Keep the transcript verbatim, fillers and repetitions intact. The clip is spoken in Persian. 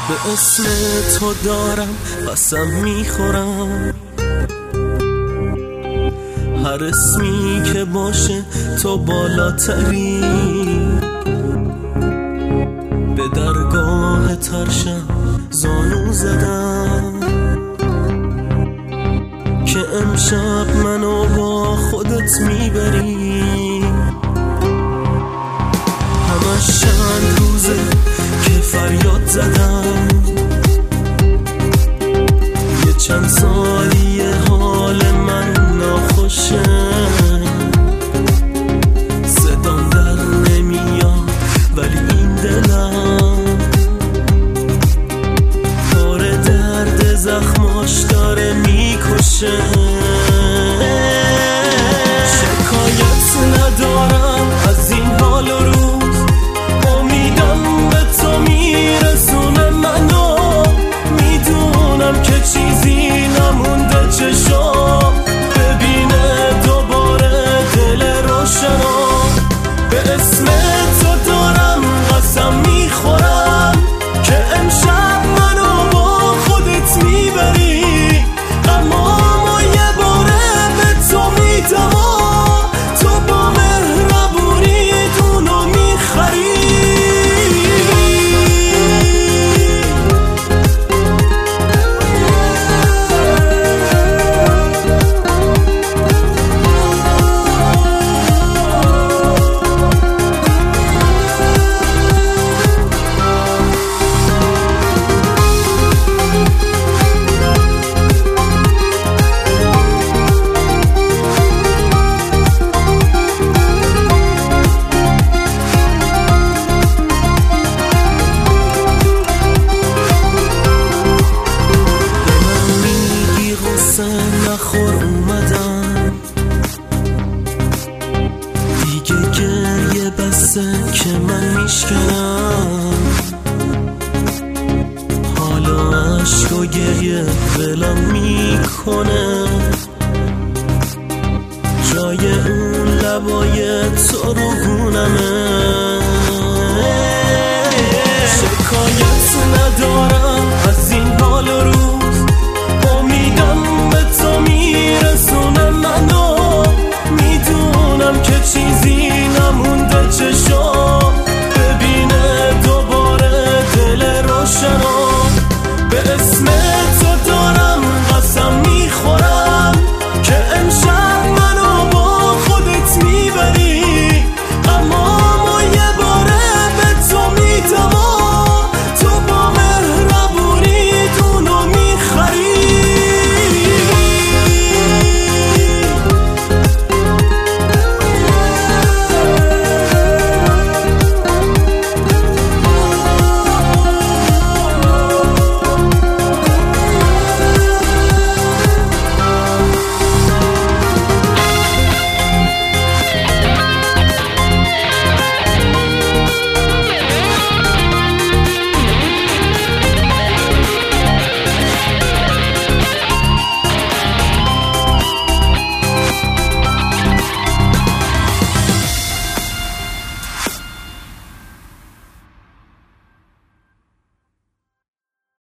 به اسم تو دارم قسم میخورم، هر اسمی که باشه تو بالاتری. به درگاه ترشم زانو زدم که امشب منو با خودت میبری. همش چند روزه که فریاد زدم، یه چند سالیه حال من ناخوشه، صدام در نمیاد ولی این دلم پاره درد زخماش داره میکشه. شکایت ندارم از این حال و روز، امیدم به تو میرسونه منو، میدونم که چیزی نمونده چشام ببینه دوباره دل روشنا. به اسم تو دارم قسم میخورم که امشب منو با خودت میبری. اما ما یه باره به تو میدم، تو با مهربونی دونو میخری. نخور اومدم دیگه، گریه بسه که من میشکنم، حالا عشق و گریه ولم میکنه، جای اون لبای تو رو گونمه. شکایت ندارم از این حال و روز، امیدم به تو میرسونه منو، میدونم که چیزی